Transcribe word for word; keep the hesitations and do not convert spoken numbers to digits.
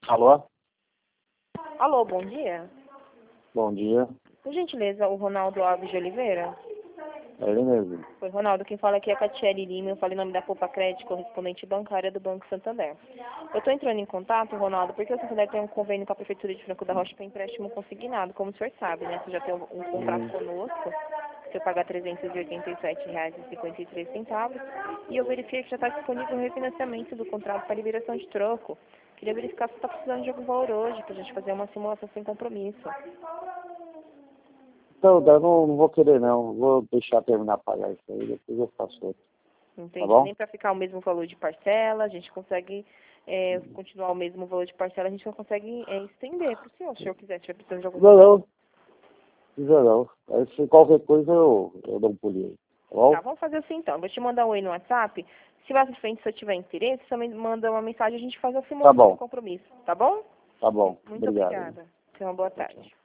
Alô? Alô, bom dia. Bom dia. Por gentileza, o Ronaldo Alves de Oliveira? É ele mesmo. Foi, Ronaldo, quem fala aqui é a Catiele Lima, eu falei em nome da Poupa Crédito, correspondente bancária do Banco Santander. Eu estou entrando em contato, Ronaldo, porque o Santander tem um convênio com a Prefeitura de Franco da Rocha para empréstimo consignado, como o senhor sabe, né? Você já tem um, um contrato Uhum. conosco, você paga trezentos e oitenta e sete reais e cinquenta e três centavos, e eu verifiquei que já está disponível o refinanciamento do contrato para liberação de troco. Queria verificar se você está precisando de algum valor hoje, para a gente fazer uma simulação sem compromisso. Então, eu não, não vou querer não. Vou deixar terminar pagar isso aí, depois eu faço outro. Tá Entende? bom? Nem para ficar o mesmo valor de parcela, a gente consegue é, continuar o mesmo valor de parcela, a gente não consegue é, estender para o senhor, se o senhor quiser, se tiver precisando de algum Não, valor. não. Precisa não. Aí, se qualquer coisa eu, eu dou um pulinho aí. Tá bom? Tá, vamos fazer assim então. Vou te mandar um oi no WhatsApp. Se mais pra frente, se eu tiver interesse, também manda uma mensagem e a gente faz a Tá simulação sem bom. compromisso. Tá bom? Tá bom. Muito Obrigado. obrigada. Tenha uma boa Tchau, tchau. tarde.